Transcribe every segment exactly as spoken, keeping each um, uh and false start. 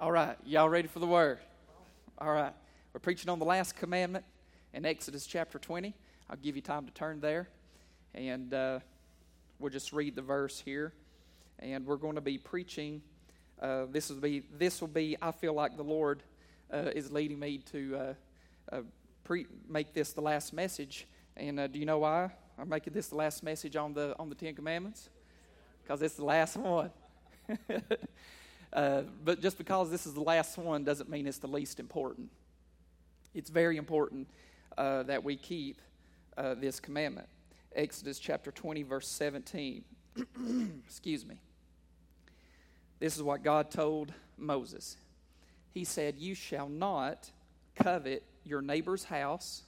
All right, y'all ready for the word? All right, we're preaching on the last commandment in Exodus chapter twenty. I'll give you time to turn there, and uh, we'll just read the verse here. And we're going to be preaching. Uh, this will be. This will be. I feel like the Lord uh, is leading me to uh, uh, pre- make this the last message. And uh, do you know why I'm making this the last message on the on the Ten Commandments? Because it's the last one. uh, but just because this is the last one doesn't mean it's the least important. It's very important uh, that we keep uh, this commandment. Exodus chapter twenty, verse seventeen. Excuse me. This is what God told Moses. He said, "You shall not covet your neighbor's house,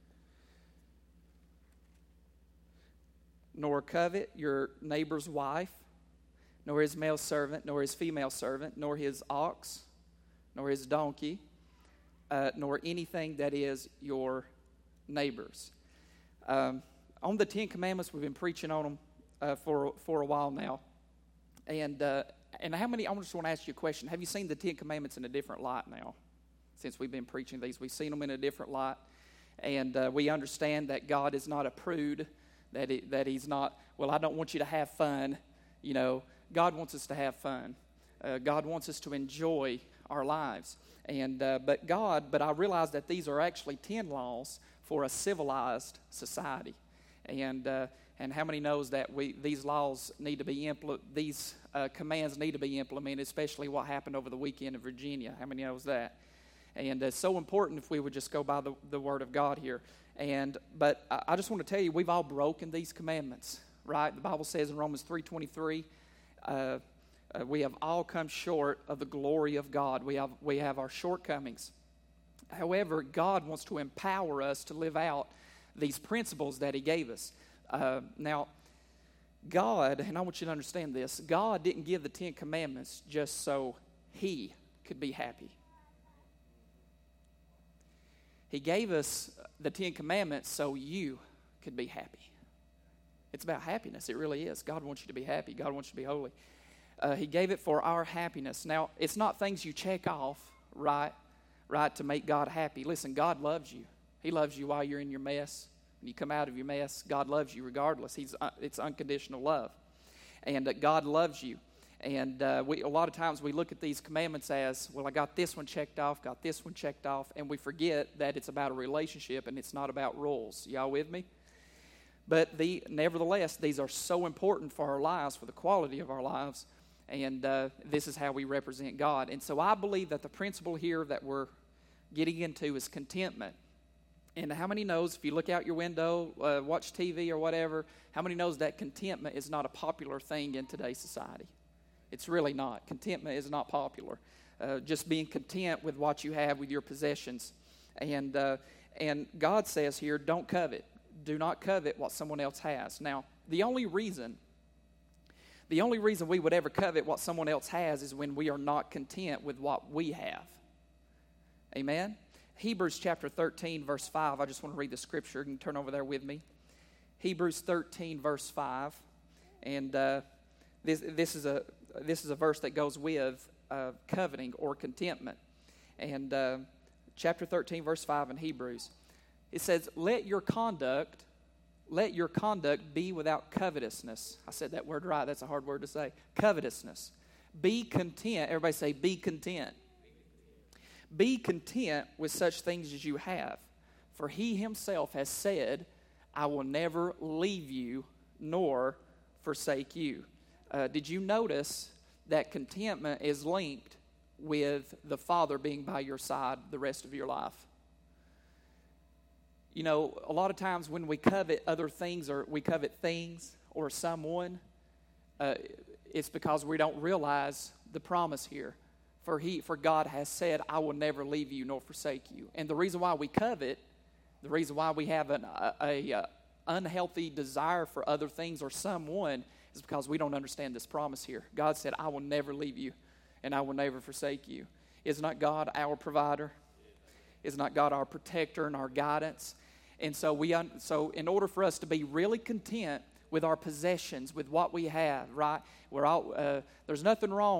nor covet your neighbor's wife, nor his male servant, nor his female servant, nor his ox, nor his donkey, uh, nor anything that is your neighbor's." Um, on the Ten Commandments, we've been preaching on them uh, for for a while now, and uh, and how many? I just want to ask you a question. Have you seen the Ten Commandments in a different light now? Since we've been preaching these, we've seen them in a different light, and uh, we understand that God is not a prude. That he, that he's not, well, I don't want you to have fun. You know, God wants us to have fun. Uh, God wants us to enjoy our lives. And uh, but God, but I realize that these are actually ten laws for a civilized society. And uh, and how many knows that we these laws need to be impl- these uh, commands need to be implemented, especially what happened over the weekend in Virginia. How many knows that? And it's so important if we would just go by the, the Word of God here. And but I, I just want to tell you, we've all broken these commandments, right? The Bible says in Romans three twenty-three, uh, uh, we have all come short of the glory of God. We have we have our shortcomings. However, God wants to empower us to live out these principles that He gave us. Uh, now, God, and I want you to understand this, God didn't give the Ten Commandments just so He could be happy. He gave us the Ten Commandments so you could be happy. It's about happiness. It really is. God wants you to be happy. God wants you to be holy. Uh, he gave it for our happiness. Now, it's not things you check off, right, right, to make God happy. Listen, God loves you. He loves you while you're in your mess. When you come out of your mess, God loves you regardless. He's uh, it's unconditional love. And uh, God loves you. And uh, we, a lot of times we look at these commandments as, well, I got this one checked off, got this one checked off, and we forget that it's about a relationship and it's not about rules. Y'all with me? But the nevertheless, these are so important for our lives, for the quality of our lives, and uh, this is how we represent God. And so I believe that the principle here that we're getting into is contentment. And how many knows, if you look out your window, uh, watch T V or whatever, how many knows that contentment is not a popular thing in today's society? It's really not. Contentment is not popular. Uh, just being content with what you have, with your possessions. And uh, and God says here, don't covet. Do not covet what someone else has. Now, the only reason, the only reason we would ever covet what someone else has is when we are not content with what we have. Amen? Hebrews chapter thirteen, verse five. I just want to read the scripture. You can turn over there with me. Hebrews thirteen, verse five. And uh, this this is a... This is a verse that goes with uh, coveting or contentment. And uh, chapter thirteen, verse five in Hebrews, it says, let your conduct, let your conduct be without covetousness. I said that word right. That's a hard word to say. Covetousness. Be content. Everybody say, be content. Be content with such things as you have. For He Himself has said, I will never leave you nor forsake you. Uh, did you notice that contentment is linked with the Father being by your side the rest of your life? You know, a lot of times when we covet other things or we covet things or someone, uh, it's because we don't realize the promise here. For he, for God has said, I will never leave you nor forsake you. And the reason why we covet, the reason why we have an a, a, a unhealthy desire for other things or someone is because we don't understand this promise here. God said, I will never leave you and I will never forsake you. Is not God our provider? Is not God our protector and our guidance? And so we, un- so in order for us to be really content with our possessions, with what we have, right? We're all, uh, there's nothing wrong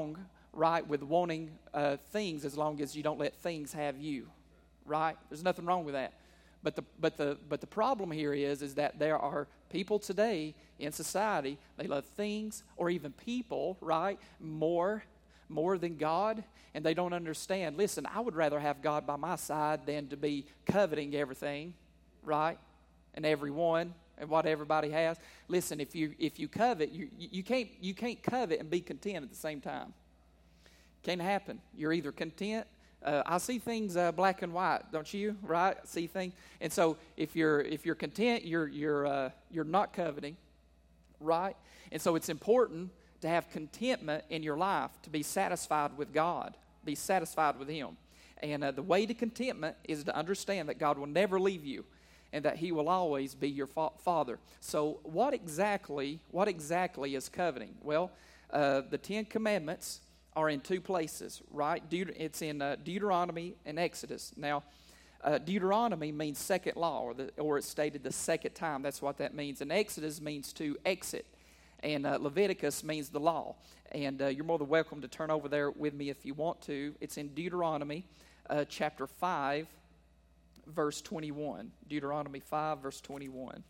right with wanting uh, things as long as you don't let things have you, right? There's nothing wrong with that. But the but the but the problem here is is that there are people today in society, they love things or even people, right, more more than God, and they don't understand. Listen, I would rather have God by my side than to be coveting everything, right, and everyone and what everybody has. Listen, if you if you covet, you you can't you can't covet and be content at the same time. Can't happen. You're either content. Uh, I see things uh, black and white, don't you? Right? I see things, and so if you're if you're content, you're you're uh, you're not coveting, right? And so it's important to have contentment in your life, to be satisfied with God, be satisfied with Him, and uh, the way to contentment is to understand that God will never leave you, and that He will always be your fa- Father. So, what exactly what exactly is coveting? Well, uh, the Ten Commandments are in two places, right? Deut- it's in uh, Deuteronomy and Exodus. Now, uh, Deuteronomy means second law, or, the, or it's stated the second time. That's what that means. And Exodus means to exit. And uh, Leviticus means the law. And uh, you're more than welcome to turn over there with me if you want to. It's in Deuteronomy uh, chapter five, verse twenty-one. Deuteronomy five, verse twenty-one.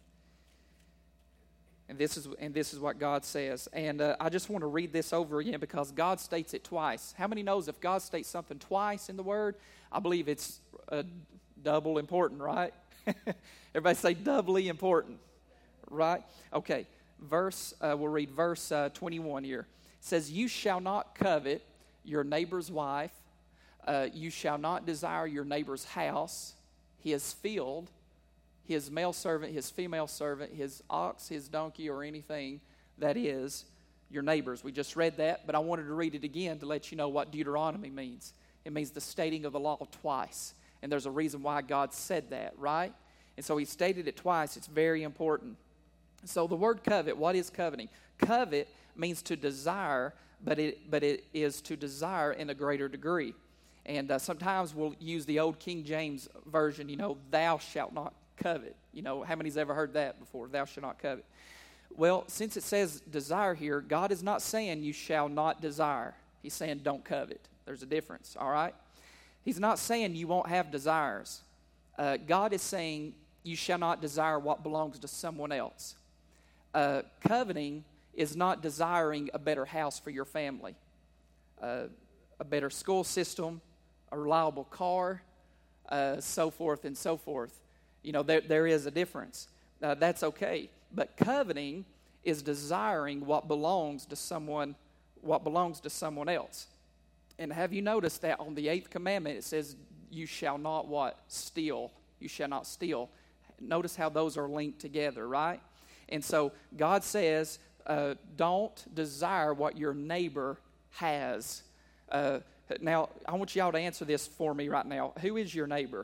And this is and this is what God says. And uh, I just want to read this over again because God states it twice. How many knows if God states something twice in the Word, I believe it's uh, double important, right? Everybody say doubly important, right? Okay, verse. Uh, we'll read verse uh, twenty-one here. It says, "You shall not covet your neighbor's wife. Uh, you shall not desire your neighbor's house, his field, his male servant, his female servant, his ox, his donkey, or anything that is your neighbor's." We just read that, but I wanted to read it again to let you know what Deuteronomy means. It means the stating of the law twice. And there's a reason why God said that, right? And so He stated it twice. It's very important. So the word covet, what is coveting? Covet means to desire, but it, but it is to desire in a greater degree. And uh, sometimes we'll use the old King James version, you know, thou shalt not covet. You know, how many's ever heard that before? Thou shalt not covet. Well, since it says desire here, God is not saying you shall not desire. He's saying don't covet. There's a difference, all right? He's not saying you won't have desires. Uh, God is saying you shall not desire what belongs to someone else. Uh, coveting is not desiring a better house for your family, uh, a better school system, a reliable car, uh, so forth and so forth. You know, there there is a difference. Uh, that's okay. But coveting is desiring what belongs to someone, what belongs to someone else. And have you noticed that on the eighth commandment it says, "You shall not what? Steal. You shall not steal." Notice how those are linked together, right? And so God says, uh, don't desire what your neighbor has. Uh, now, I want y'all to answer this for me right now. Who is your neighbor?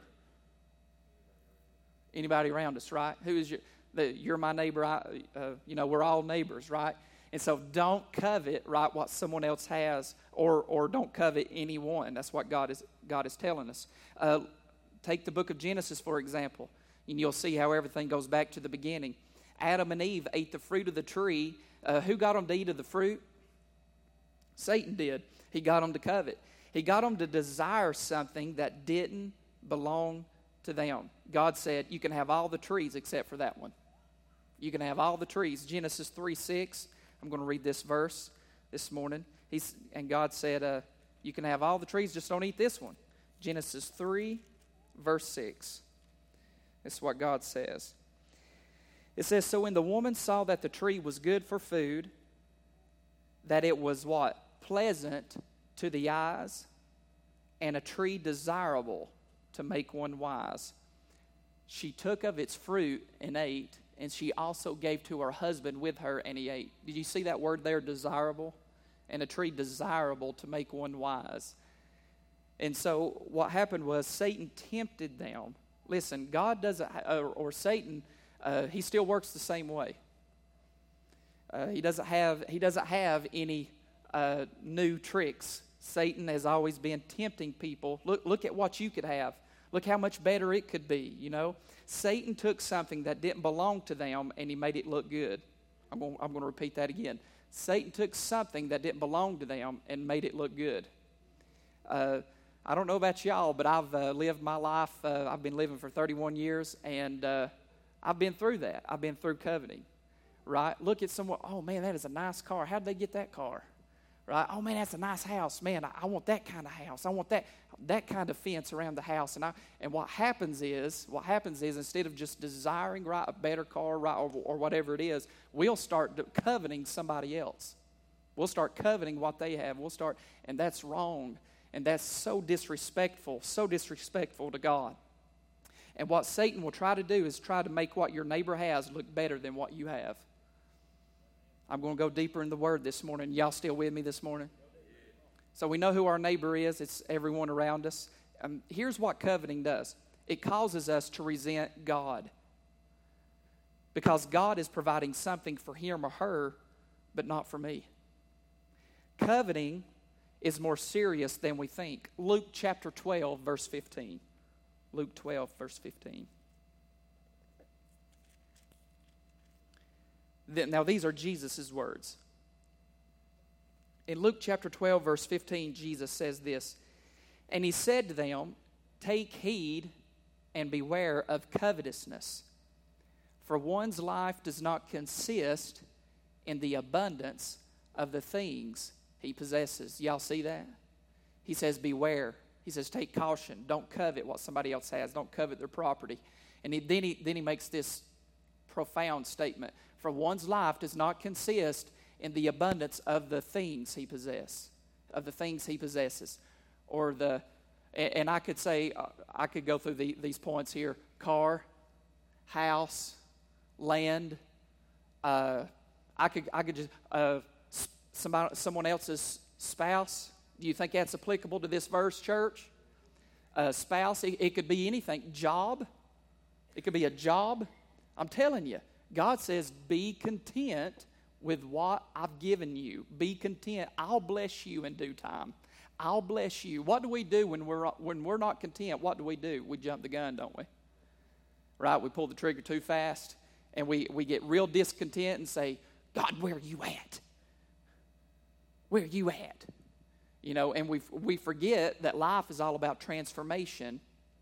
Anybody around us, right? Who is your? The, you're my neighbor. I, uh, you know, we're all neighbors, right? And so, don't covet, right, what someone else has, or or don't covet anyone. That's what God is God is telling us. Uh, take the book of Genesis for example, and you'll see how everything goes back to the beginning. Adam and Eve ate the fruit of the tree. Uh, who got them to eat of the fruit? Satan did. He got them to covet. He got them to desire something that didn't belong to them. God said, you can have all the trees except for that one. You can have all the trees. Genesis three six. I'm going to read this verse this morning. He's, and God said, uh, you can have all the trees, just don't eat this one. Genesis three, verse six. This is what God says. It says, "So when the woman saw that the tree was good for food, that it was what? Pleasant to the eyes, and a tree desirable to make one wise, she took of its fruit and ate, and she also gave to her husband with her, and he ate." Did you see that word there, desirable? And a tree desirable to make one wise. And so what happened was Satan tempted them. Listen, God doesn't, or, or Satan, uh, he still works the same way. Uh, he doesn't have he doesn't have any uh, new tricks. Satan has always been tempting people. Look look at what you could have. Look how much better it could be, you know. Satan took something that didn't belong to them and he made it look good. I'm going, I'm going to repeat that again. Satan took something that didn't belong to them and made it look good. Uh, I don't know about y'all, but I've uh, lived my life. Uh, I've been living for thirty-one years, and uh, I've been through that. I've been through coveting, right? Look at someone, oh, man, that is a nice car. How did they get that car? Right? Oh, man, that's a nice house. Man, I, I want that kind of house. I want that that kind of fence around the house. And I, and what happens is, what happens is instead of just desiring, right, a better car, right, or, or whatever it is, we'll start coveting somebody else. We'll start coveting what they have. We'll start, and that's wrong. And that's so disrespectful, so disrespectful to God. And what Satan will try to do is try to make what your neighbor has look better than what you have. I'm going to go deeper in the Word this morning. Y'all still with me this morning? So we know who our neighbor is. It's everyone around us. Um, here's what coveting does. It causes us to resent God. Because God is providing something for him or her, but not for me. Coveting is more serious than we think. Luke chapter twelve, verse fifteen. Luke twelve, verse fifteen. Now, these are Jesus' words. In Luke chapter twelve, verse fifteen, Jesus says this, and he said to them, take heed and beware of covetousness, for one's life does not consist in the abundance of the things he possesses. Y'all see that? He says, beware. He says, take caution. Don't covet what somebody else has. Don't covet their property. And he, then, he, then he makes this profound statement. For one's life does not consist in the abundance of the things he possesses, of the things he possesses. Or the, and, and I could say, uh, I could go through the, these points here. Car, house, land. Uh, I could, I could just... Uh, Somebody, someone else's spouse. Do you think that's applicable to this verse, church? Uh, spouse, it, it could be anything. Job, it could be a job. I'm telling you, God says, be content with what I've given you. Be content. I'll bless you in due time. I'll bless you. What do we do when we're when we're not content? What do we do? We jump the gun, don't we? Right? We pull the trigger too fast, and we, we get real discontent and say, God, where are you at? Where are you at? You know, and we we forget that life is all about transformation.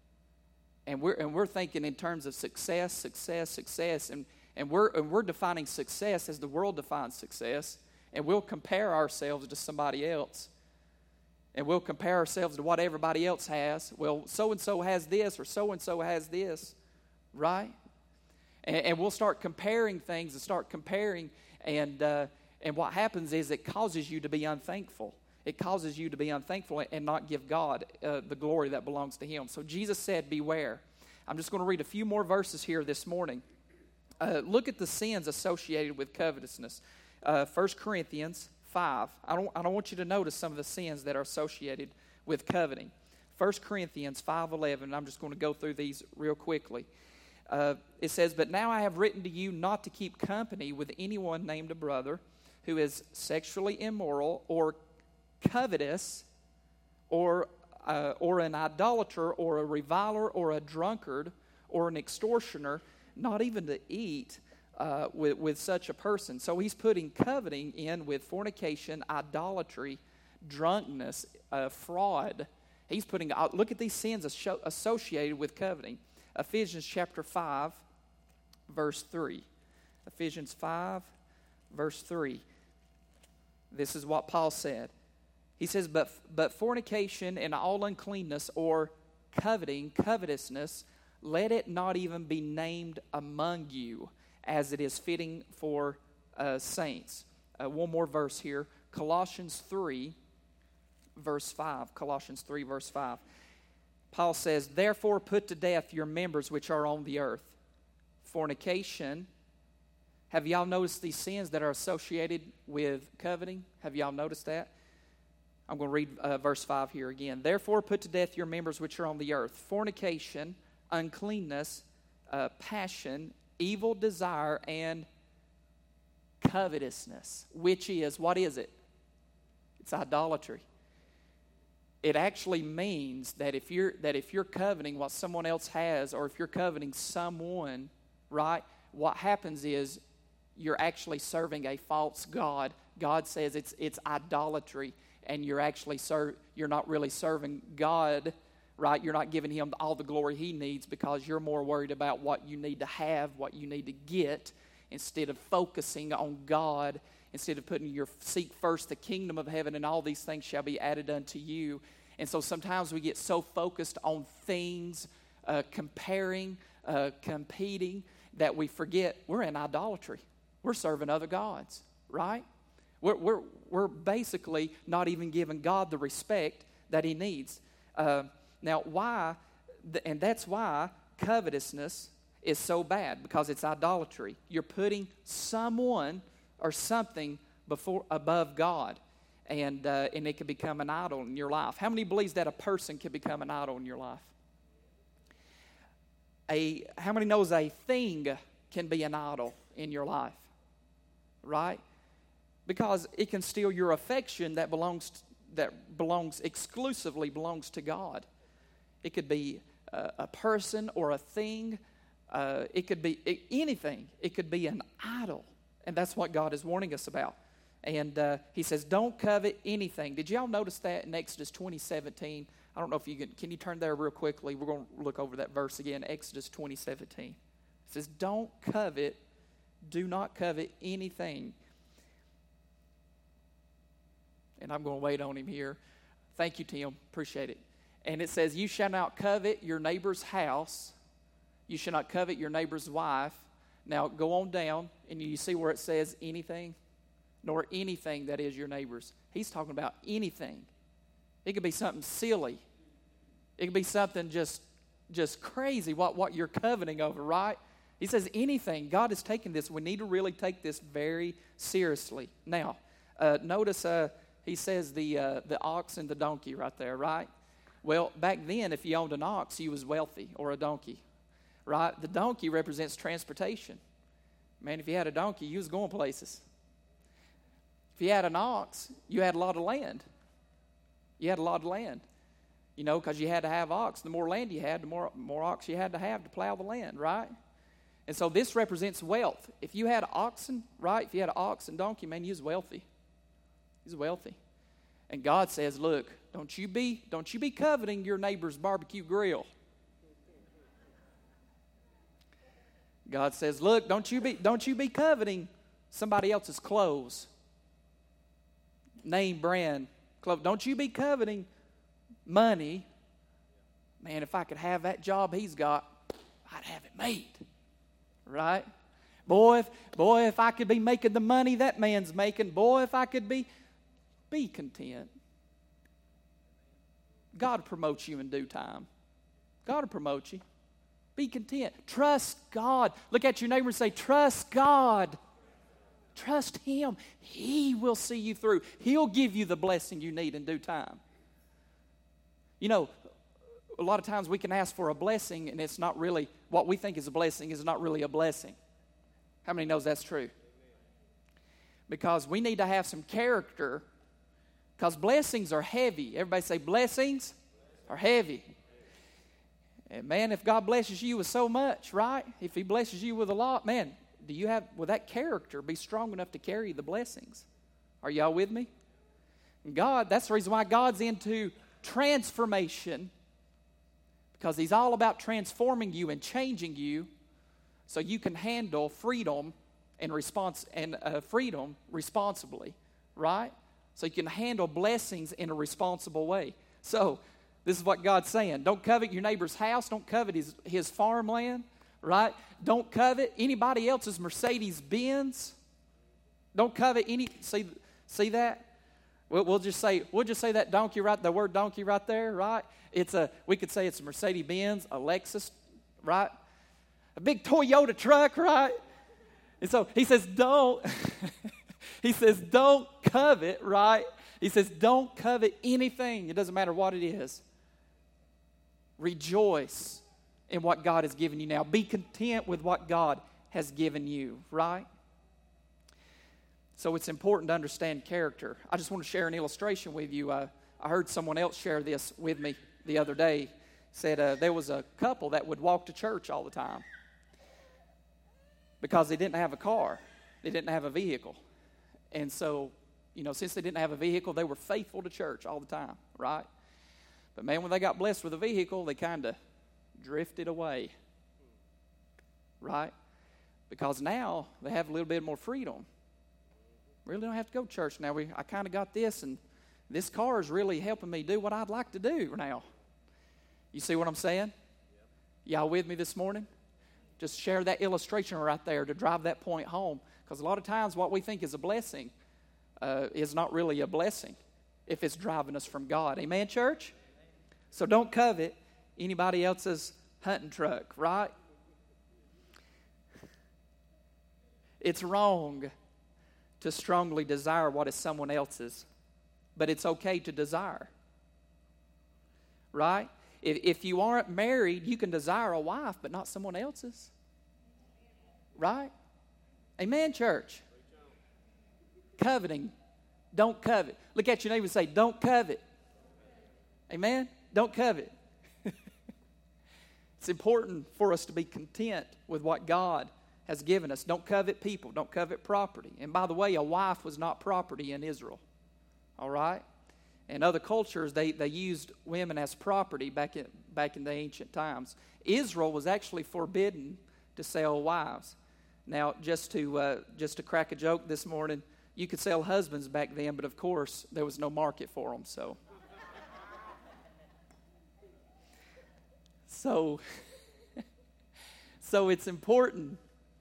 And we're and we're thinking in terms of success, success, success, and, and we're and we're defining success as the world defines success, and we'll compare ourselves to somebody else. And we'll compare ourselves to what everybody else has. Well, so and so has this, or so and so has this, right? And, and we'll start comparing things and start comparing and uh And what happens is it causes you to be unthankful. It causes you to be unthankful and not give God uh, the glory that belongs to him. So Jesus said, beware. I'm just going to read a few more verses here this morning. Uh, look at the sins associated with covetousness. Uh, First Corinthians five. I don't, I don't want you to notice some of the sins that are associated with coveting. First Corinthians five eleven. I'm just going to go through these real quickly. Uh, it says, but now I have written to you not to keep company with anyone named a brother who is sexually immoral or covetous or uh, or an idolater or a reviler or a drunkard or an extortioner, not even to eat uh, with, with such a person. So he's putting coveting in with fornication, idolatry, drunkenness, uh, fraud. He's putting, uh, look at these sins associated with coveting. Ephesians chapter five, verse three. Ephesians five, verse three. This is what Paul said. He says, but, but fornication and all uncleanness or coveting, covetousness, let it not even be named among you, as it is fitting for uh, saints. Uh, one more verse here. Colossians three, verse five. Colossians three, verse five. Paul says, therefore put to death your members which are on the earth. Fornication. Have y'all noticed these sins that are associated with coveting? Have y'all noticed that? I'm going to read uh, verse five here again. Therefore put to death your members which are on the earth. Fornication, uncleanness, uh, passion, evil desire, and covetousness. Which is, what is it? It's idolatry. It actually means that if you're that if you're coveting what someone else has, or if you're coveting someone, right, what happens is you're actually serving a false god God says it's it's idolatry, and you're actually ser- you're not really serving God, right? You're not giving Him all the glory He needs because you're more worried about what you need to have, what you need to get, instead of focusing on God, instead of putting your seek first the kingdom of heaven, and all these things shall be added unto you. And so sometimes we get so focused on things, uh, comparing, uh, competing, that we forget we're in idolatry. We're serving other gods, right? We're, we're, we're basically not even giving God the respect that He needs. Uh, now, why, and that's why covetousness is so bad, because it's idolatry. You're putting someone or something before above God, and uh, and it can become an idol in your life. How many believes that a person can become an idol in your life? A how many knows a thing can be an idol in your life? Right? Because it can steal your affection that belongs to, that belongs exclusively belongs to God. It could be a, a person or a thing. Uh, it could be it, anything. It could be an idol, and that's what God is warning us about. And uh, He says, "Don't covet anything." Did y'all notice that in Exodus twenty seventeen? I don't know if you can. Can you turn there real quickly? We're going to look over that verse again. Exodus twenty seventeen. It says, "Don't covet. Do not covet anything." And I'm going to wait on him here. Thank you, Tim. Appreciate it. And it says, "You shall not covet your neighbor's house. You shall not covet your neighbor's wife." Now, go on down, and you see where it says anything? Nor anything that is your neighbor's. He's talking about anything. It could be something silly. It could be something just, just crazy, what, what you're coveting over, right? He says anything. God is taking this. We need to really take this very seriously. Now, uh, notice uh, he says the uh, the ox and the donkey right there, right? Well, back then, if you owned an ox, you was wealthy, or a donkey, right? The donkey represents transportation. Man, if you had a donkey, you was going places. If you had an ox, you had a lot of land. You had a lot of land, you know, because you had to have ox. The more land you had, the more, more ox you had to have to plow the land, right? And so this represents wealth. If you had oxen, right, if you had an ox and donkey, man, you was wealthy. You was wealthy. And God says, look, don't you be, don't you be coveting your neighbor's barbecue grill. God says, look, don't you be, don't you be coveting somebody else's clothes. Name brand clothes. Don't you be coveting money. Man, if I could have that job he's got, I'd have it made. Right? Boy, if, boy, if I could be making the money that man's making, boy, if I could be, be content. God will promote you in due time. God will promote you. Be content. Trust God. Look at your neighbor and say, trust God. Trust Him. He will see you through. He'll give you the blessing you need in due time. You know, a lot of times we can ask for a blessing, and it's not really, what we think is a blessing is not really a blessing. How many knows that's true? Because we need to have some character, because blessings are heavy. Everybody say blessings are heavy. And man, if God blesses you with so much, right? If He blesses you with a lot, man, do you have, will that character be strong enough to carry the blessings? Are y'all with me? And God, that's the reason why God's into transformation, because He's all about transforming you and changing you so you can handle freedom and response and uh, freedom responsibly, right? So you can handle blessings in a responsible way. So this is what God's saying. Don't covet your neighbor's house. Don't covet his, his farmland, right? Don't covet anybody else's Mercedes-Benz. Don't covet any, see, see that? We'll, we'll just say, we'll just say that donkey right, the word donkey right there, right? It's a, we could say it's a Mercedes-Benz, a Lexus, right? A big Toyota truck, right? And so he says, don't, he says, don't covet, right? He says, don't covet anything. It doesn't matter what it is. Rejoice in what God has given you now. Be content with what God has given you, right? So it's important to understand character. I just want to share an illustration with you. Uh, I heard someone else share this with me the other day. Said uh, there was a couple that would walk to church all the time because they didn't have a car. They didn't have a vehicle. And so you know, since they didn't have a vehicle, they were faithful to church all the time, right? But man, when they got blessed with a vehicle, they kind of drifted away, right? Because now they have a little bit more freedom. Really don't have to go to church now. We, I kind of got this, and this car is really helping me do what I'd like to do now. You see what I'm saying? Y'all with me this morning? Just share that illustration right there to drive that point home. Because a lot of times what we think is a blessing uh, is not really a blessing if it's driving us from God. Amen, church? So don't covet anybody else's hunting truck, right? It's wrong to strongly desire what is someone else's, but it's okay to desire, right? If, if you aren't married, you can desire a wife, but not someone else's, right? Amen, church? Coveting. Don't covet. Look at your neighbor and say, don't covet. Amen? Don't covet. It's important for us to be content with what God has given us. Don't covet people. Don't covet property. And by the way, a wife was not property in Israel. All right? In other cultures, they, they used women as property back in, back in the ancient times. Israel was actually forbidden to sell wives. Now, just to uh, just to crack a joke this morning, you could sell husbands back then, but of course, there was no market for them. So, so, so it's important.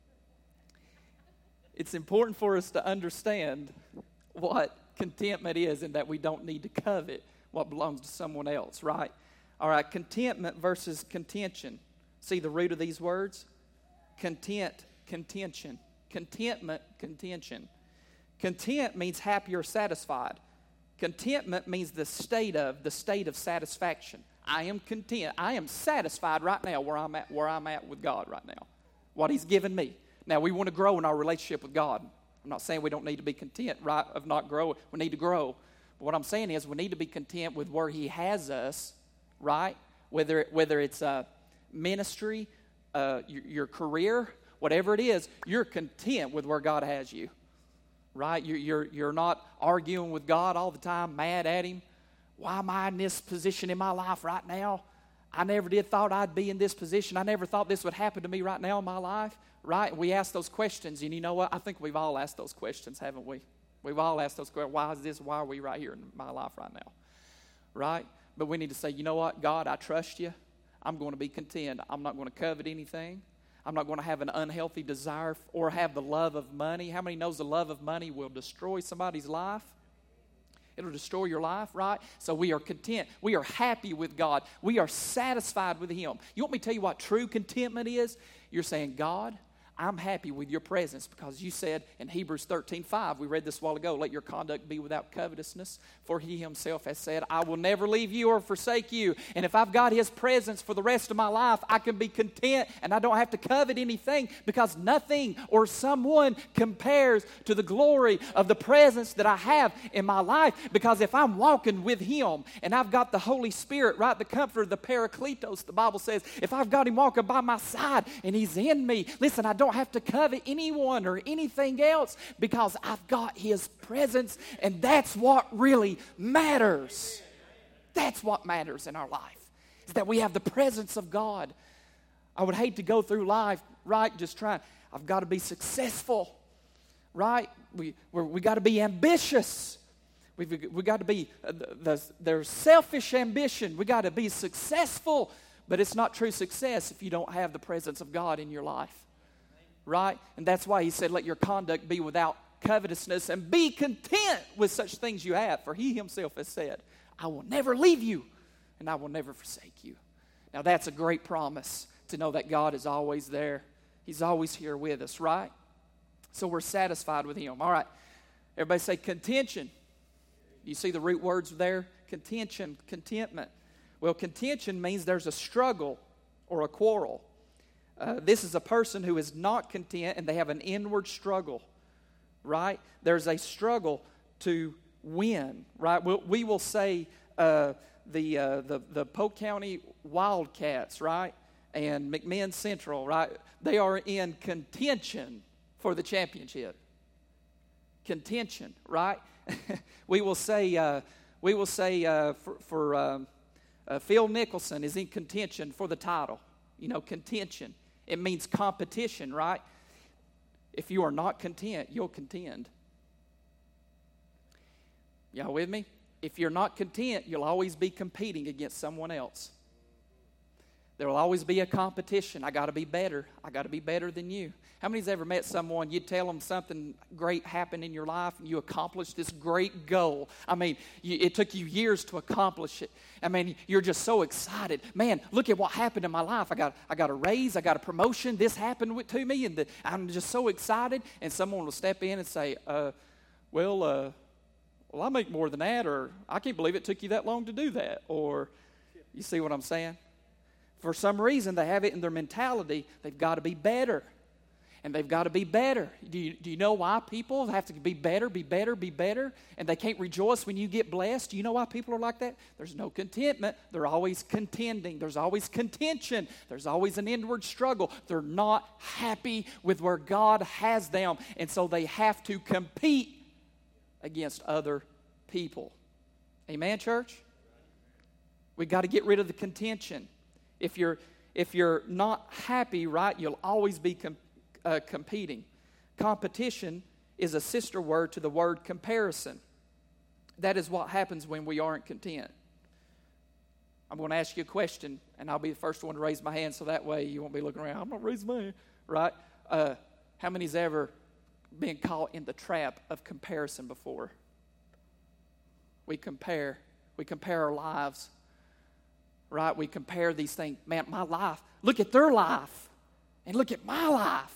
It's important for us to understand what contentment is, and that we don't need to covet what belongs to someone else. Right? All right. Contentment versus contention. See the root of these words? Content. Contention. Contentment, contention. Content means happy or satisfied. Contentment means the state of, the state of satisfaction. I am content. I am satisfied right now where I'm at, where I'm at with God right now. What He's given me. Now, we want to grow in our relationship with God. I'm not saying we don't need to be content, right, of not growing. We need to grow. But what I'm saying is we need to be content with where He has us, right? Whether, whether it's a ministry, uh, your, your career, whatever it is, you're content with where God has you, right? You're, you're, you're not arguing with God all the time, mad at Him. Why am I in this position in my life right now? I never did thought I'd be in this position. I never thought this would happen to me right now in my life, right? We ask those questions, and you know what? I think we've all asked those questions, haven't we? We've all asked those questions. Why is this? Why are we right here in my life right now, right? But we need to say, you know what? God, I trust You. I'm going to be content. I'm not going to covet anything. I'm not going to have an unhealthy desire or have the love of money. How many knows the love of money will destroy somebody's life? It'll destroy your life, right? So we are content. We are happy with God. We are satisfied with Him. You want me to tell you what true contentment is? You're saying, God, I'm happy with Your presence, because You said in Hebrews thirteen five, we read this a while ago, let your conduct be without covetousness, for He Himself has said, I will never leave you or forsake you. And if I've got His presence for the rest of my life, I can be content, and I don't have to covet anything, because nothing or someone compares to the glory of the presence that I have in my life. Because if I'm walking with Him and I've got the Holy Spirit, right, the Comforter, the Paracletos, the Bible says, if I've got Him walking by my side and He's in me, listen, I don't have to covet anyone or anything else, because I've got His presence, and that's what really matters. That's what matters in our life, is that we have the presence of God. I would hate to go through life, right, just trying, I've got to be successful, right? We we're, we got to be ambitious. We've we got to be, uh, the, there's selfish ambition. We got to be successful, but it's not true success if you don't have the presence of God in your life. Right? And that's why He said, let your conduct be without covetousness, and be content with such things you have. For He Himself has said, I will never leave you, and I will never forsake you. Now that's a great promise, to know that God is always there. He's always here with us, right? So we're satisfied with Him. All right. Everybody say contention. You see the root words there? Contention, contentment. Well, contention means there's a struggle or a quarrel. Uh, this is a person who is not content, and they have an inward struggle, right? There's a struggle to win, right? We'll, we will say uh, the, uh, the the Polk County Wildcats, right, and McMinn Central, right? They are in contention for the championship. Contention, right? we will say, uh, we will say uh, for, for um, uh, Phil Mickelson is in contention for the title. You know, contention. It means competition, right? If you are not content, you'll contend. Y'all with me? If you're not content, you'll always be competing against someone else. There will always be a competition. I got to be better. I got to be better than you. How many's ever met someone, you tell them something great happened in your life and you accomplished this great goal? I mean, you, it took you years to accomplish it. I mean, you're just so excited. Man, look at what happened in my life. I got I got a raise. I got a promotion. This happened with, to me, and the, I'm just so excited. And someone will step in and say, uh, well, uh, well, I make more than that, or I can't believe it took you that long to do that. Or, you see what I'm saying? For some reason, they have it in their mentality, they've got to be better. And they've got to be better. Do you, do you know why people have to be better, be better, be better? And they can't rejoice when you get blessed? Do you know why people are like that? There's no contentment. They're always contending. There's always contention. There's always an inward struggle. They're not happy with where God has them. And so they have to compete against other people. Amen, church? We've got to get rid of the contention. If you're, if you're not happy, right, you'll always be competing. Uh, competing. Competition is a sister word to the word comparison. That is what happens when we aren't content. I'm going to ask you a question, and I'll be the first one to raise my hand, so that way you won't be looking around. I'm not raising my hand, right? Uh, how many's ever been caught in the trap of comparison before? We compare. We compare our lives, right? We compare these things. Man, my life, look at their life, and look at my life.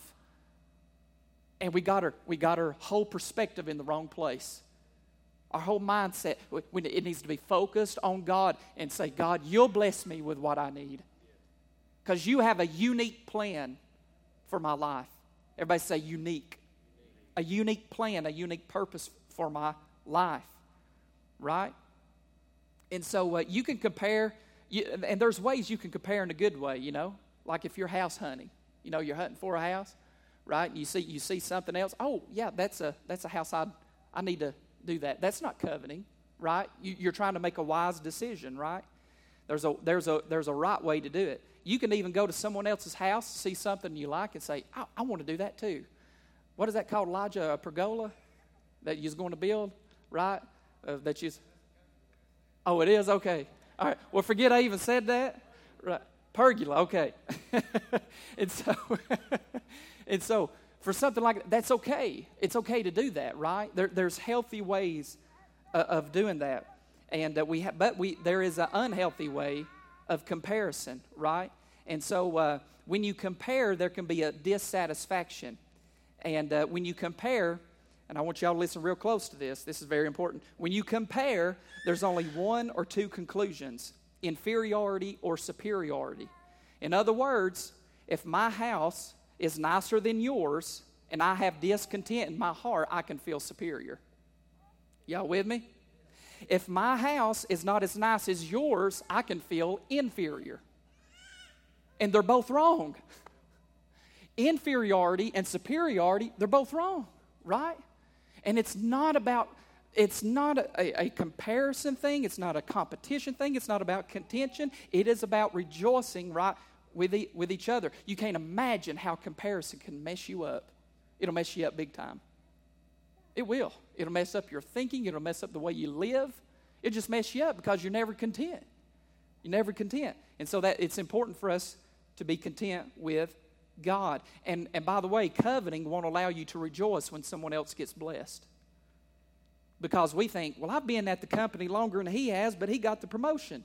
And we got our we got our whole perspective in the wrong place. Our whole mindset, when it needs to be focused on God and say, God, you'll bless me with what I need. Because you have a unique plan for my life. Everybody say unique. A unique plan, a unique purpose for my life. Right? And so uh, you can compare, you, and there's ways you can compare in a good way, you know. Like if you're house hunting. You know, you're hunting for a house. Right? You see you see something else. Oh, yeah, that's a that's a house I I need to do that. That's not coveting, right? You, you're trying to make a wise decision, right? There's a there's a there's a right way to do it. You can even go to someone else's house, see something you like, and say, I, I want to do that too. What is that called, Elijah? A pergola that you're going to build, right? Uh, that you. Oh, it is? Okay. All right. Well, forget I even said that. Right. Pergola. Okay. and so. And so, for something like that, that's okay. It's okay to do that, right? There, there's healthy ways uh, of doing that, and uh, we, ha- but we there is an unhealthy way of comparison, right? And so, uh, when you compare, there can be a dissatisfaction, and uh, when you compare, and I want y'all to listen real close to this. This is very important. When you compare, there's only one or two conclusions: inferiority or superiority. In other words, if my house is nicer than yours, and I have discontent in my heart, I can feel superior. Y'all with me? If my house is not as nice as yours, I can feel inferior. And they're both wrong. Inferiority and superiority, they're both wrong, right? And it's not about, it's not a, a comparison thing, it's not a competition thing, it's not about contention, it is about rejoicing, right? With, e- with each other. You can't imagine how comparison can mess you up. It'll mess you up big time. It will. It'll mess up your thinking. It'll mess up the way you live. It'll just mess you up because you're never content. You're never content. And so that it's important for us to be content with God. And, and by the way, coveting won't allow you to rejoice when someone else gets blessed. Because we think, well, I've been at the company longer than he has, but he got the promotion.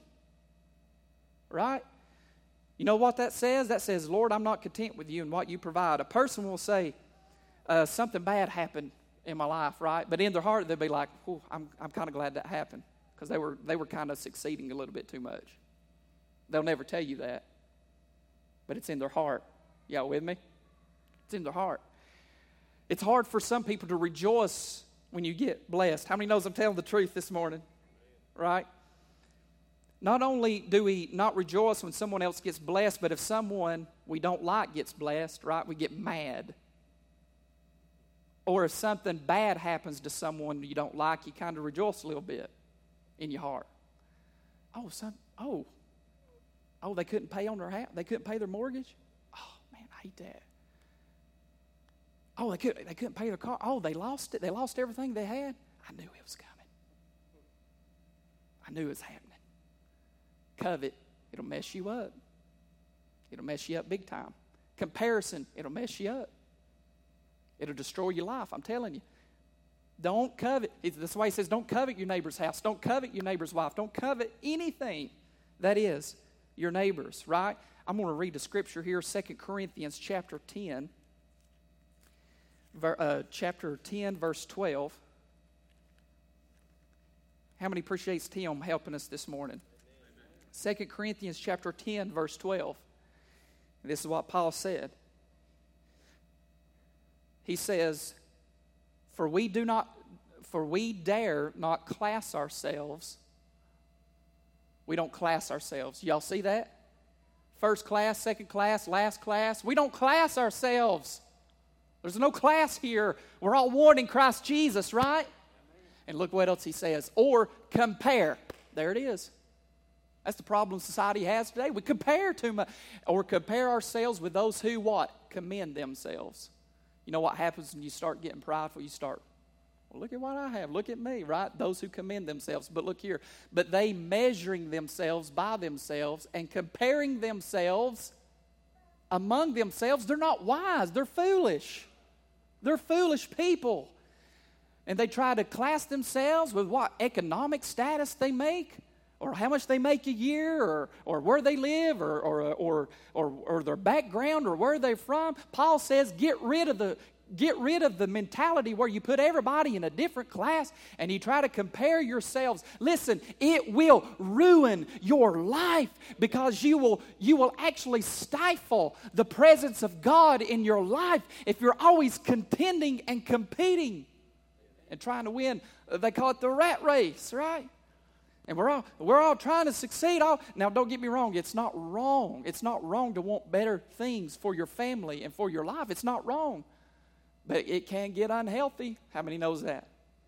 Right? You know what that says? That says, Lord, I'm not content with you and what you provide. A person will say, uh, something bad happened in my life, right? But in their heart, they'll be like, oh, I'm I'm kind of glad that happened because they were they were kind of succeeding a little bit too much. They'll never tell you that, but it's in their heart. Y'all with me? It's in their heart. It's hard for some people to rejoice when you get blessed. How many knows I'm telling the truth this morning? Right? Not only do we not rejoice when someone else gets blessed, but if someone we don't like gets blessed, right, we get mad. Or if something bad happens to someone you don't like, you kind of rejoice a little bit in your heart. Oh, some, oh, oh, they couldn't pay on their house. They couldn't pay their mortgage. Oh man, I hate that. Oh, they couldn't. They couldn't pay their car. Oh, they lost it. They lost everything they had. I knew it was coming. I knew it was happening. Covet, it'll mess you up. It'll mess you up big time. Comparison, it'll mess you up. It'll destroy your life, I'm telling you. Don't covet. That's why he says don't covet your neighbor's house. Don't covet your neighbor's wife. Don't covet anything that is your neighbor's, right? I'm going to read the scripture here, Second Corinthians chapter ten. Uh, chapter ten, verse twelve. How many appreciates Tim helping us this morning? Second Corinthians chapter ten, verse twelve. And this is what Paul said. He says, For we do not, for we dare not class ourselves. We don't class ourselves. Y'all see that? First class, second class, last class. We don't class ourselves. There's no class here. We're all one in Christ Jesus, right? And look what else he says. Or compare. There it is. That's the problem society has today. We compare too much. Or compare ourselves with those who what? Commend themselves. You know what happens when you start getting prideful? You start, well, look at what I have. Look at me, right? Those who commend themselves. But look here. But they measuring themselves by themselves and comparing themselves among themselves, they're not wise. They're foolish. They're foolish people. And they try to class themselves with what economic status they make, or how much they make a year, or, or where they live, or, or, or, or, or their background, or where they're from. Paul says get rid of the get rid of the mentality where you put everybody in a different class and you try to compare yourselves. Listen, it will ruin your life because you will, you will actually stifle the presence of God in your life if you're always contending and competing and trying to win. They call it the rat race, right? And we're all, we're all trying to succeed. All, now, don't get me wrong. It's not wrong. It's not wrong to want better things for your family and for your life. It's not wrong. But it can get unhealthy. How many knows that?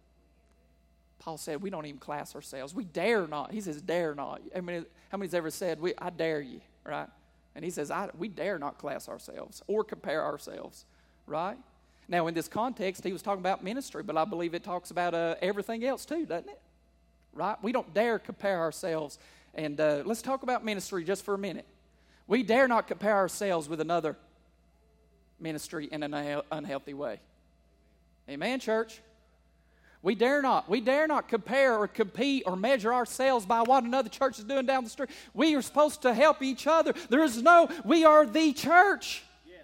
Paul said we don't even class ourselves. We dare not. He says dare not. I mean, how many's ever said, we, I dare you, right? And he says, I, we dare not class ourselves or compare ourselves, right? Now, in this context, he was talking about ministry, but I believe it talks about uh, everything else too, doesn't it? Right? We don't dare compare ourselves. And uh, let's talk about ministry just for a minute. We dare not compare ourselves with another ministry in an unhealthy way. Amen, church? We dare not. We dare not compare or compete or measure ourselves by what another church is doing down the street. We are supposed to help each other. There is no, we are the church. Yes.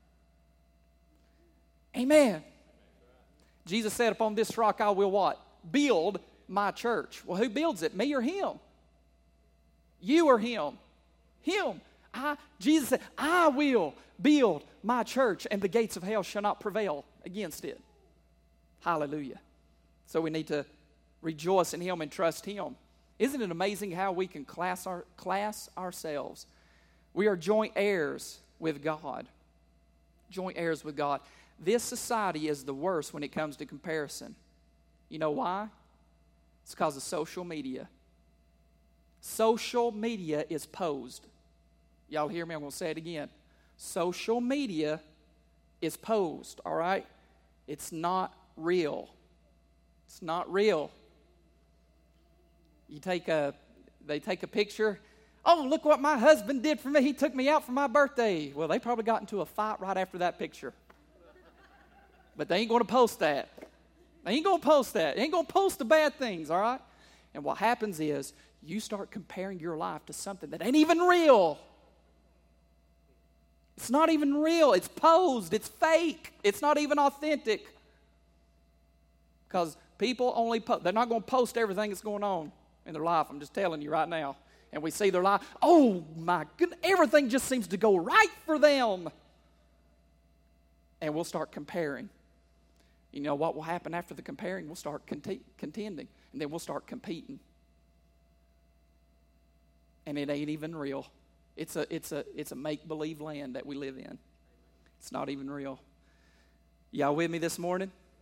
Amen. Jesus said, upon this rock I will what? Build my church. Well, who builds it? Me or him? You or him? Him. I, Jesus said, I will build my church, and the gates of hell shall not prevail against it. Hallelujah. So we need to rejoice in him and trust him. Isn't it amazing how we can class, our, class ourselves? We are joint heirs with God. Joint heirs with God. This society is the worst when it comes to comparison. You know why? It's because of social media. Social media is posed. Y'all hear me? I'm going to say it again. Social media is posed, all right? It's not real. It's not real. You take a, they take a picture. Oh, look what my husband did for me. He took me out for my birthday. Well, they probably got into a fight right after that picture. But they ain't going to post that. They ain't going to post that. They ain't going to post the bad things, all right? And what happens is you start comparing your life to something that ain't even real. It's not even real. It's posed. It's fake. It's not even authentic. Because people only post. They're not going to post everything that's going on in their life. I'm just telling you right now. And we see their life. Oh, my goodness. Everything just seems to go right for them. And we'll start comparing. You know what will happen after the comparing? We'll start cont- contending. And then we'll start competing. And it ain't even real. It's a it's a it's a make-believe land that we live in. It's not even real. Y'all with me this morning?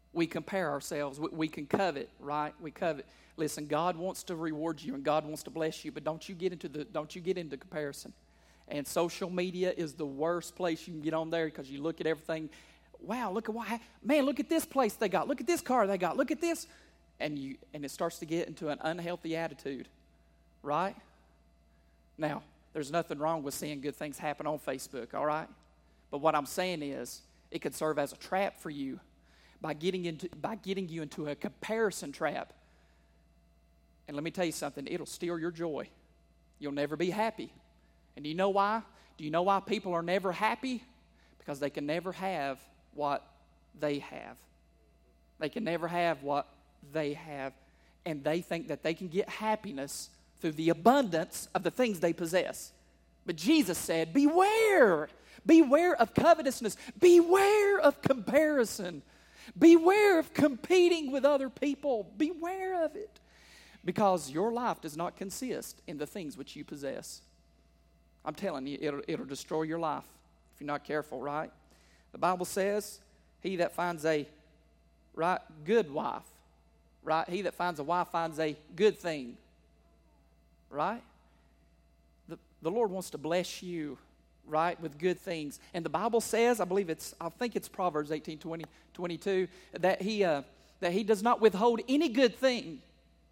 We compare ourselves. We, we can covet, right? We covet. Listen, God wants to reward you and God wants to bless you, but don't you get into the don't you get into comparison. And social media is the worst place you can get on there because you look at everything. Wow, look at why man, look at this place they got. Look at this car they got. Look at this. And you and it starts to get into an unhealthy attitude. Right? Now, there's nothing wrong with seeing good things happen on Facebook, all right? But what I'm saying is it could serve as a trap for you by getting into by getting you into a comparison trap. And let me tell you something, it'll steal your joy. You'll never be happy. And do you know why? Do you know why people are never happy? Because they can never have what they have. They can never have what they have. And they think that they can get happiness through the abundance of the things they possess. But Jesus said, beware. Beware of covetousness. Beware of comparison. Beware of competing with other people. Beware of it. Because your life does not consist in the things which you possess. I'm telling you, it'll, it'll destroy your life if you're not careful, right? The Bible says, he that finds a right good wife, right? He that finds a wife finds a good thing, right? The, the Lord wants to bless you, right, with good things. And the Bible says, I believe it's, I think it's Proverbs eighteen, twenty, twenty-two, that he, uh, that he does not withhold any good thing.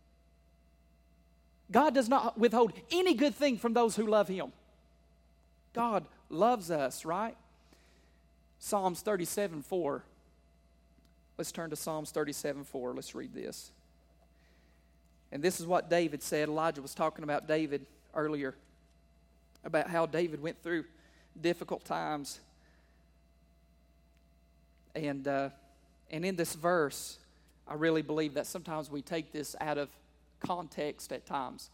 God does not withhold any good thing from those who love him. God loves us, right? Psalms thirty-seven four. Let's turn to Psalms thirty-seven four. Let's read this. And this is what David said. Elijah was talking about David earlier, about how David went through difficult times. And, uh, and in this verse, I really believe that sometimes we take this out of context at times.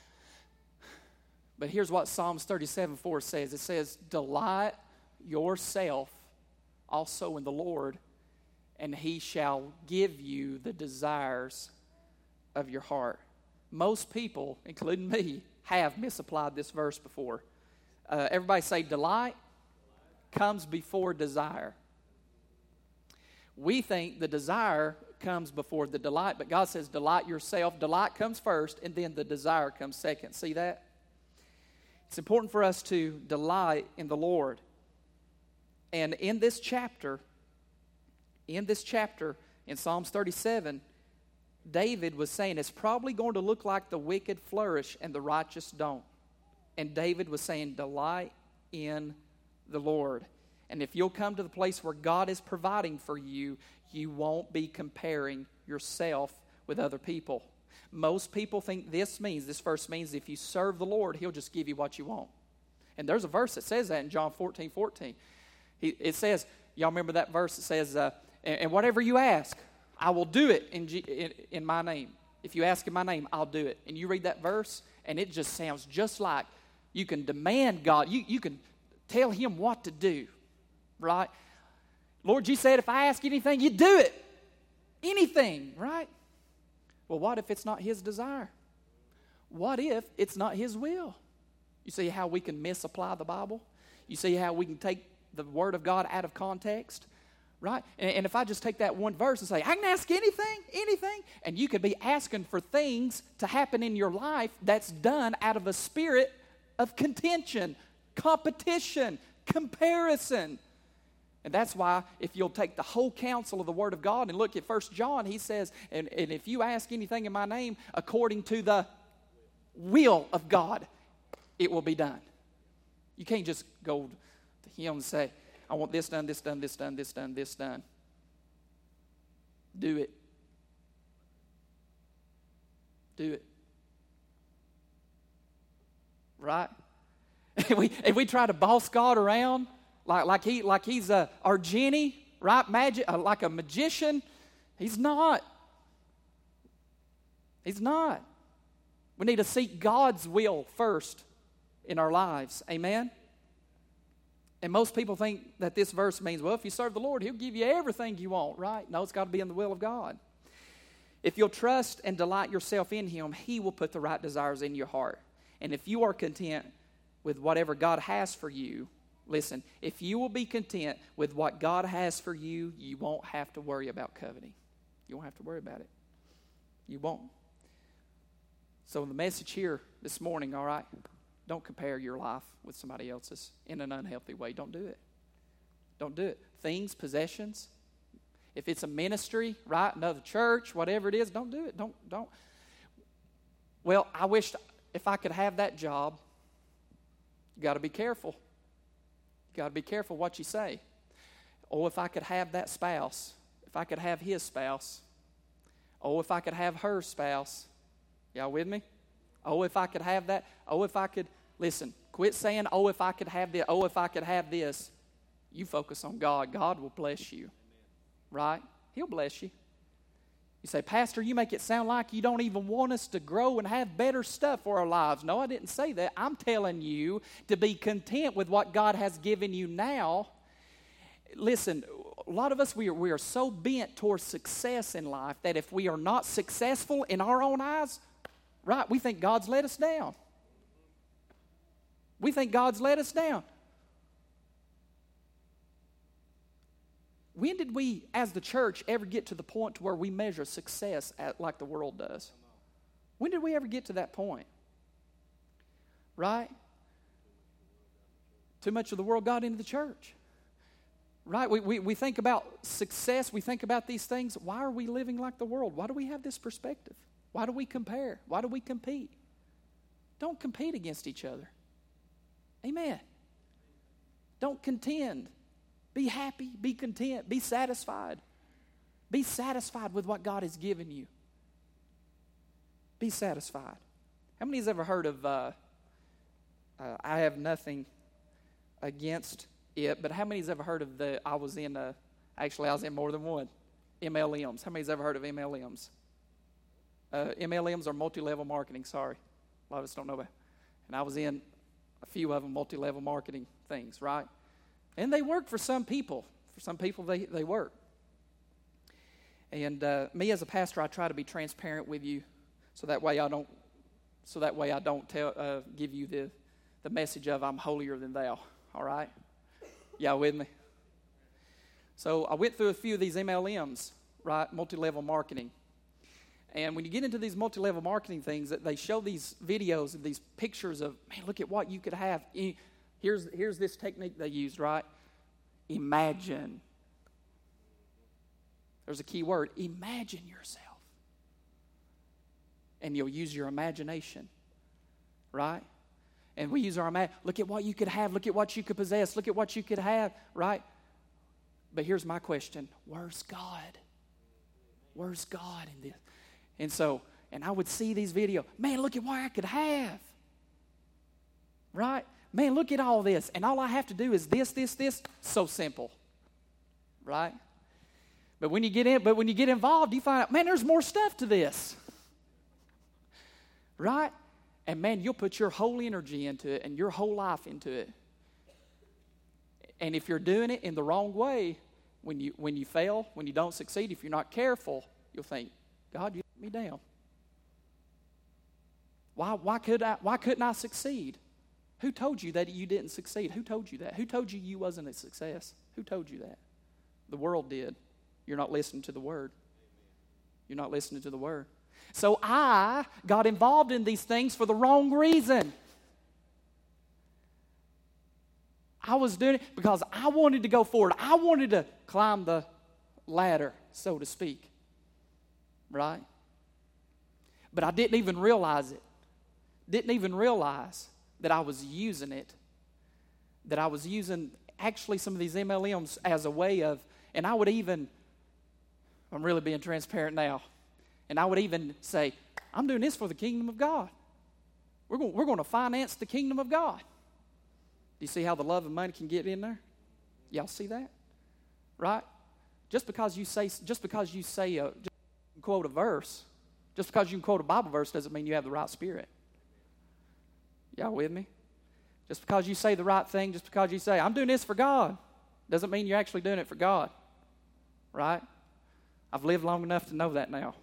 But here's what Psalms thirty-seven four says. It says, delight yourself also in the Lord, and he shall give you the desires of your heart. Most people, including me, have misapplied this verse before. Uh, everybody say, delight comes before desire. We think the desire comes before the delight, but God says delight yourself. Delight comes first, and then the desire comes second. See that? It's important for us to delight in the Lord. And in this chapter, in this chapter, in Psalms thirty-seven, David was saying it's probably going to look like the wicked flourish and the righteous don't. And David was saying, delight in the Lord. And if you'll come to the place where God is providing for you, you won't be comparing yourself with other people. Most people think this means, this verse means if you serve the Lord, he'll just give you what you want. And there's a verse that says that in John fourteen fourteen. He, it says, y'all remember that verse that says, uh, and, and whatever you ask, I will do it in, G, in, in my name. If you ask in my name, I'll do it. And you read that verse, and it just sounds just like you can demand God. You, you can tell him what to do, right? Lord, you said if I ask anything, you do it. Anything, right? Well, what if it's not his desire? What if it's not his will? You see how we can misapply the Bible? You see how we can take the Word of God out of context? Right? And, and if I just take that one verse and say, I can ask anything, anything, and you could be asking for things to happen in your life that's done out of a spirit of contention, competition, comparison. And that's why if you'll take the whole counsel of the Word of God and look at First John, he says, and, and if you ask anything in my name according to the will of God, it will be done. You can't just go to him and say, I want this done, this done, this done, this done, this done. Do it. Do it. Right? If we, if we try to boss God around, like, like, he, like he's a, our genie, right? Magic, uh, like a magician, he's not. He's not. We need to seek God's will first in our lives. Amen? And most people think that this verse means, well, if you serve the Lord, he'll give you everything you want, right? No, it's got to be in the will of God. If you'll trust and delight yourself in him, he will put the right desires in your heart. And if you are content with whatever God has for you, Listen, if you will be content with what God has for you, you won't have to worry about coveting. You won't have to worry about it. You won't. So the message here this morning, all right, don't compare your life with somebody else's in an unhealthy way. Don't do it. Don't do it. Things, possessions, if it's a ministry, right, another church, whatever it is, don't do it. Don't, don't. Well, I wish if I could have that job. You got to be careful. You got to be careful what you say. Oh, if I could have that spouse. If I could have his spouse. Oh, if I could have her spouse. Y'all with me? Oh, if I could have that. Oh, if I could. Listen, quit saying, oh, if I could have this. Oh, if I could have this. You focus on God. God will bless you. Right? He'll bless you. You say, Pastor, you make it sound like you don't even want us to grow and have better stuff for our lives. No, I didn't say that. I'm telling you to be content with what God has given you now. Listen, a lot of us, we are, we are so bent towards success in life that if we are not successful in our own eyes, right, we think God's let us down. We think God's let us down. When did we, as the church, ever get to the point to where we measure success at, like the world does? When did we ever get to that point? Right? Too much of the world got into the church. Right? We, we, we think about success. We think about these things. Why are we living like the world? Why do we have this perspective? Why do we compare? Why do we compete? Don't compete against each other. Amen. Don't contend. Be happy, be content, be satisfied. Be satisfied with what God has given you. Be satisfied. How many has ever heard of, uh, uh, I have nothing against it, but how many has ever heard of the, I was in, uh, actually I was in more than one, M L Ms. How many has ever heard of M L Ms? Uh, M L Ms are multi-level marketing, sorry. A lot of us don't know that. And I was in a few of them, multi-level marketing things, right? And they work for some people. For some people, they, they work. And uh, me as a pastor, I try to be transparent with you, so that way I don't, so that way I don't tell, uh, give you the, the message of I'm holier than thou. All right, y'all with me? So I went through a few of these M L Ms, right? Multi-level marketing. And when you get into these multi-level marketing things, they show these videos and these pictures of, man, look at what you could have. Here's, here's this technique they used, right? Imagine. There's a key word. Imagine yourself. And you'll use your imagination, right? And we use our imagination. Look at what you could have. Look at what you could possess. Look at what you could have, right? But here's my question. Where's God? Where's God in this? And so, and I would see these videos. Man, look at what I could have. Right? Man, look at all this. And all I have to do is this, this, this. So simple. Right? But when you get in, but when you get involved, you find out, man, there's more stuff to this. Right? And man, you'll put your whole energy into it and your whole life into it. And if you're doing it in the wrong way, when you when you fail, when you don't succeed, if you're not careful, you'll think, God, you let me down. Why why could I why couldn't I succeed? Who told you that you didn't succeed? Who told you that? Who told you you wasn't a success? Who told you that? The world did. You're not listening to the Word. You're not listening to the Word. So I got involved in these things for the wrong reason. I was doing it because I wanted to go forward. I wanted to climb the ladder, so to speak. Right? But I didn't even realize it. Didn't even realize that I was using it, that I was using actually some of these M L Ms as a way of, and I would even, I'm really being transparent now, and I would even say, I'm doing this for the kingdom of God. We're going, we're going to finance the kingdom of God. Do you see how the love of money can get in there? Y'all see that? Right? Just because you say, just because you say, a, just quote a verse, just because you can quote a Bible verse doesn't mean you have the right spirit. Y'all with me? Just because you say the right thing, just because you say, I'm doing this for God, doesn't mean you're actually doing it for God. Right? I've lived long enough to know that now.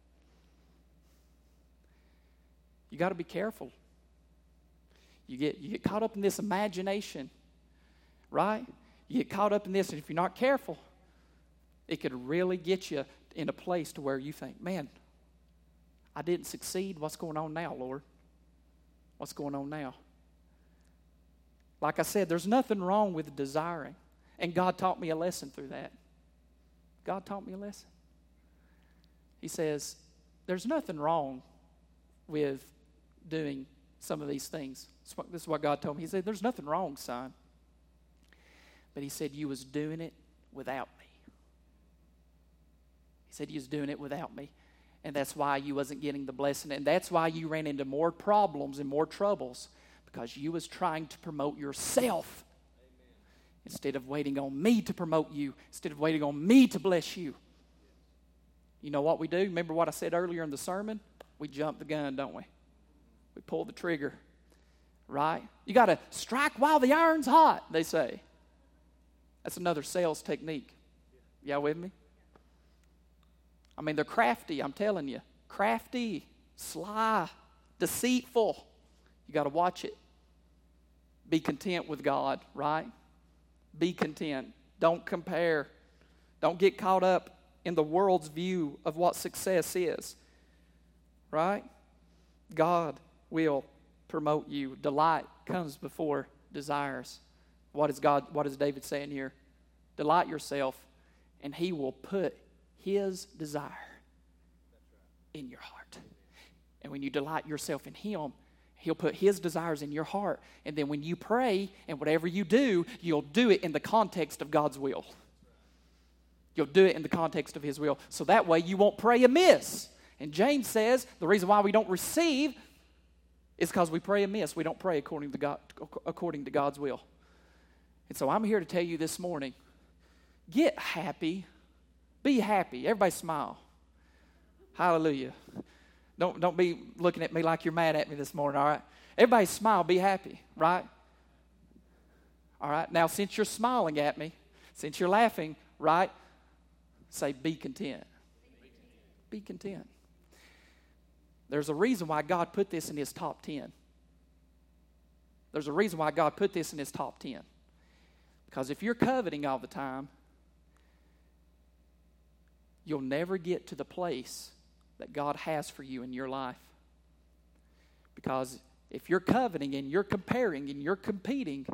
You got to be careful. You get, you get caught up in this imagination. right? You get caught up in this, and if you're not careful, it could really get you in a place to where you think, man, I didn't succeed. What's going on now, Lord? What's going on now? Like I said, there's nothing wrong with desiring. And God taught me a lesson through that. God taught me a lesson. He says, there's nothing wrong with doing some of these things. This is what God told me. He said, there's nothing wrong, son. But he said, you was doing it without me. He said, you was doing it without me. And that's why you wasn't getting the blessing. And that's why you ran into more problems and more troubles. Because you was trying to promote yourself. Amen. Instead of waiting on me to promote you. Instead of waiting on me to bless you. You know what we do? Remember what I said earlier in the sermon? We jump the gun, don't we? We pull the trigger. Right? You got to strike while the iron's hot, they say. That's another sales technique. Y'all with me? I mean, they're crafty, I'm telling you. Crafty, sly, deceitful. You got to watch it. Be content with God, right? Be content. Don't compare. Don't get caught up in the world's view of what success is, right? God will promote you. Delight comes before desires. What is God, what is David saying here? Delight yourself, and he will put his desire in your heart. And when you delight yourself in him, he'll put his desires in your heart. And then when you pray and whatever you do, you'll do it in the context of God's will. You'll do it in the context of his will. So that way you won't pray amiss. And James says the reason why we don't receive is because we pray amiss. We don't pray according to God, according to God's will. And so I'm here to tell you this morning, get happy. Be happy. Everybody smile. Hallelujah. Don't, don't be looking at me like you're mad at me this morning, all right? Everybody smile, be happy, right? All right? Now, since you're smiling at me, since you're laughing, right? Say, be content. Be content. There's a reason why God put this in his top ten. There's a reason why God put this in his top ten. Because if you're coveting all the time, you'll never get to the place that God has for you in your life. Because if you're coveting and you're comparing and you're competing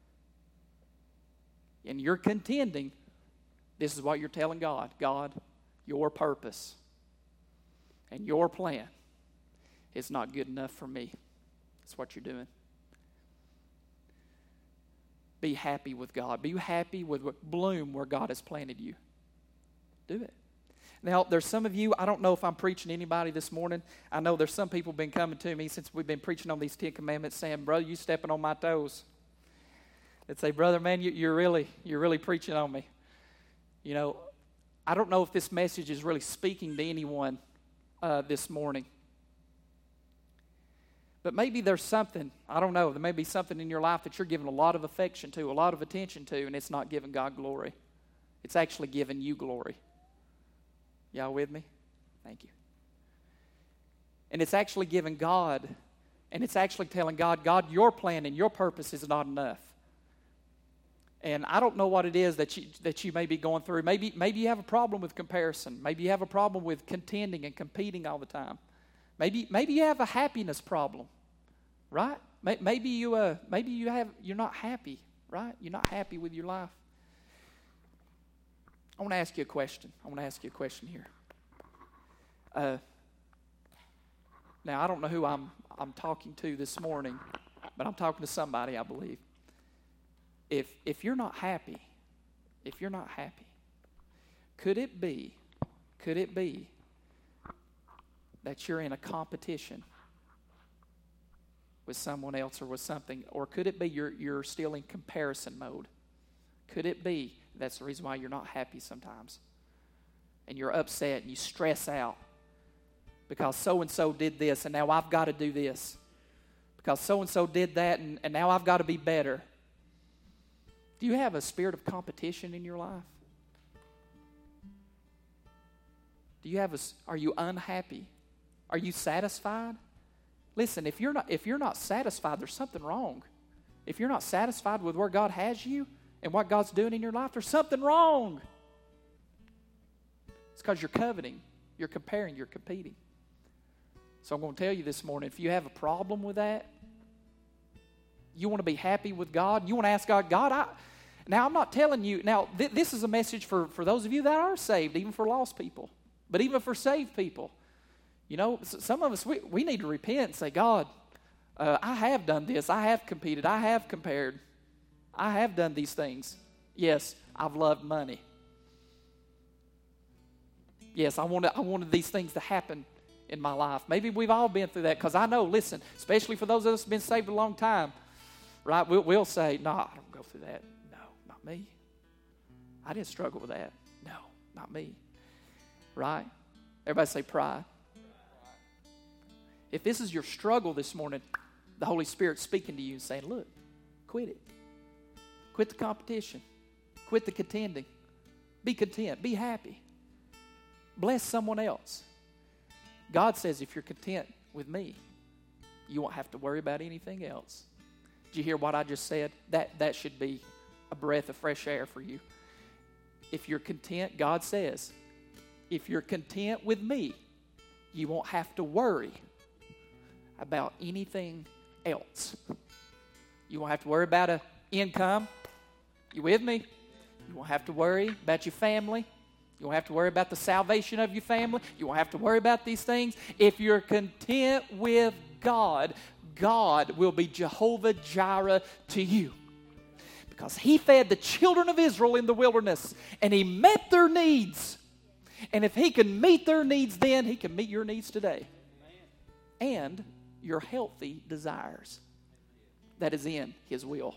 and you're contending, this is what you're telling God. God, your purpose and your plan is not good enough for me. That's what you're doing. Be happy with God. Be happy with what bloom where God has planted you. Do it. Now, there's some of you, I don't know if I'm preaching to anybody this morning. I know there's some people been coming to me since we've been preaching on these Ten Commandments saying, brother, you stepping on my toes. They'd say, brother, man, you, you're really, you're really preaching on me. You know, I don't know if this message is really speaking to anyone uh, this morning. But maybe there's something, I don't know, there may be something in your life that you're giving a lot of affection to, a lot of attention to, and it's not giving God glory. It's actually giving you glory. Y'all with me? Thank you. And it's actually giving God, and it's actually telling God, God, your plan and your purpose is not enough. And I don't know what it is that you that you may be going through. Maybe, maybe you have a problem with comparison. Maybe you have a problem with contending and competing all the time. Maybe, maybe you have a happiness problem, right? Maybe you uh, maybe you have you're not happy, right? You're not happy with your life. I want to ask you a question. I want to ask you a question here. Uh, now, I don't know who I'm I'm talking to this morning, but I'm talking to somebody, I believe. If if you're not happy, if you're not happy, could it be, could it be that you're in a competition with someone else or with something? Or could it be you're you're still in comparison mode? Could it be that's the reason why you're not happy sometimes? And you're upset and you stress out because so-and-so did this and now I've got to do this. Because so-and-so did that and, and now I've got to be better. Do you have a spirit of competition in your life? Do you have a, are you unhappy? Are you satisfied? Listen, if you're not if you're not satisfied, there's something wrong. If you're not satisfied with where God has you, and what God's doing in your life, there's something wrong. It's because you're coveting, you're comparing, you're competing. So I'm going to tell you this morning, if you have a problem with that, you want to be happy with God, you want to ask God, God, I, now I'm not telling you, now th- this is a message for, for those of you that are saved, even for lost people, but even for saved people. You know, some of us, we, we need to repent and say, God, uh, I have done this, I have competed, I have compared, I have done these things. Yes, I've loved money. Yes, I wanted, I wanted these things to happen in my life. Maybe we've all been through that, because I know, listen, especially for those of us who have been saved a long time, right, we'll, we'll say, no, I don't go through that. No, not me. I didn't struggle with that. No, not me. Right? Everybody say pride. If this is your struggle this morning, the Holy Spirit's speaking to you and saying, look, quit it. Quit the competition. Quit the contending. Be content. Be happy. Bless someone else. God says if you're content with me, you won't have to worry about anything else. Did you hear what I just said? That, that should be a breath of fresh air for you. If you're content, God says, if you're content with me, you won't have to worry about anything else. You won't have to worry about an income. You with me? You won't have to worry about your family. You won't have to worry about the salvation of your family. You won't have to worry about these things. If you're content with God, God will be Jehovah Jireh to you. Because He fed the children of Israel in the wilderness, and He met their needs. And if He can meet their needs then, He can meet your needs today. And your healthy desires that is in His will.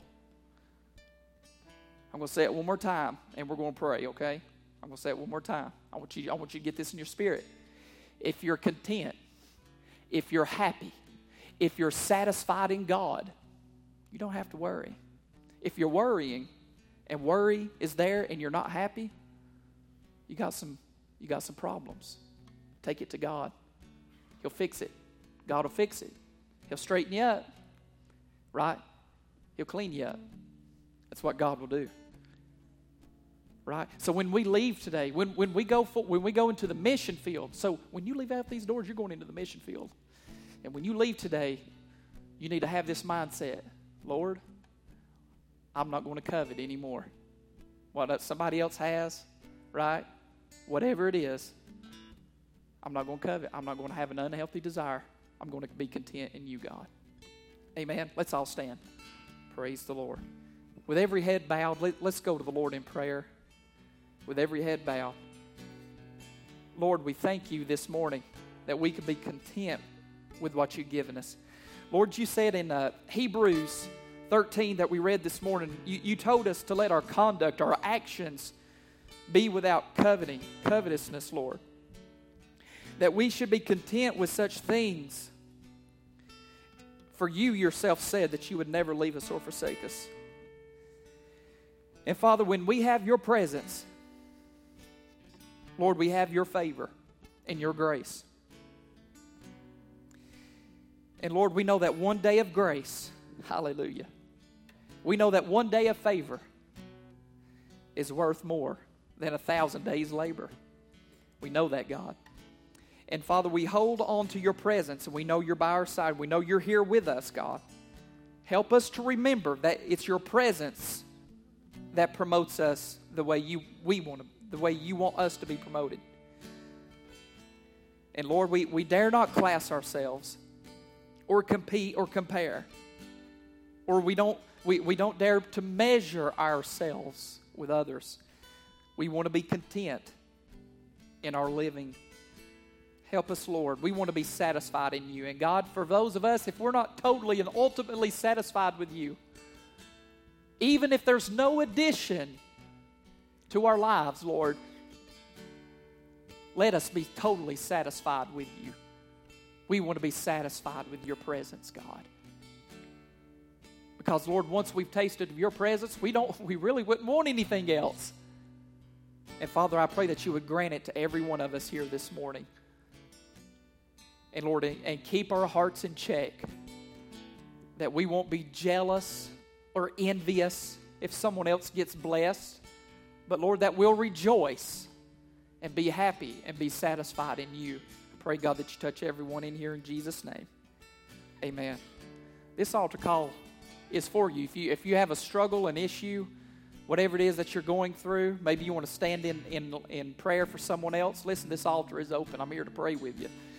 I'm going to say it one more time, and we're going to pray, okay? I'm going to say it one more time. I want you, I want you to get this in your spirit. If you're content, if you're happy, if you're satisfied in God, you don't have to worry. If you're worrying and worry is there and you're not happy, you got some, you got some problems. Take it to God. He'll fix it. God will fix it. He'll straighten you up, right? He'll clean you up. That's what God will do. Right? So when we leave today, when, when we go for, when we go into the mission field, so when you leave out these doors, you're going into the mission field. And when you leave today, you need to have this mindset. Lord, I'm not going to covet anymore. What somebody else has, right? Whatever it is, I'm not going to covet. I'm not going to have an unhealthy desire. I'm going to be content in you, God. Amen. Let's all stand. Praise the Lord. With every head bowed, let, let's go to the Lord in prayer. With every head bowed. Lord, we thank you this morning that we can be content with what you've given us. Lord, you said in uh, Hebrews thirteen that we read this morning, you, you told us to let our conduct, our actions be without coveting, covetousness, Lord. That we should be content with such things. For you yourself said that you would never leave us or forsake us. And Father, when we have your presence, Lord, we have your favor and your grace. And Lord, we know that one day of grace, hallelujah, we know that one day of favor is worth more than a thousand days' labor. We know that, God. And Father, we hold on to your presence, and we know you're by our side. We know you're here with us, God. Help us to remember that it's your presence that promotes us the way you we want to, the way you want us to be promoted. And Lord, we, we dare not class ourselves or compete or compare. Or we don't we, we don't dare to measure ourselves with others. We want to be content in our living. Help us, Lord. We want to be satisfied in you. And God, for those of us, if we're not totally and ultimately satisfied with you, even if there's no addition to our lives, Lord, let us be totally satisfied with you. We want to be satisfied with your presence, God. Because, Lord, once we've tasted of your presence, we don't, we really wouldn't want anything else. And, Father, I pray that you would grant it to every one of us here this morning. And, Lord, and keep our hearts in check, that we won't be jealous or envious if someone else gets blessed, but Lord, that we'll rejoice and be happy and be satisfied in you. I pray, God, that you touch everyone in here in Jesus' name. Amen. This altar call is for you. If you if you have a struggle, an issue, whatever it is that you're going through, maybe you want to stand in, in, in prayer for someone else, listen, this altar is open. I'm here to pray with you.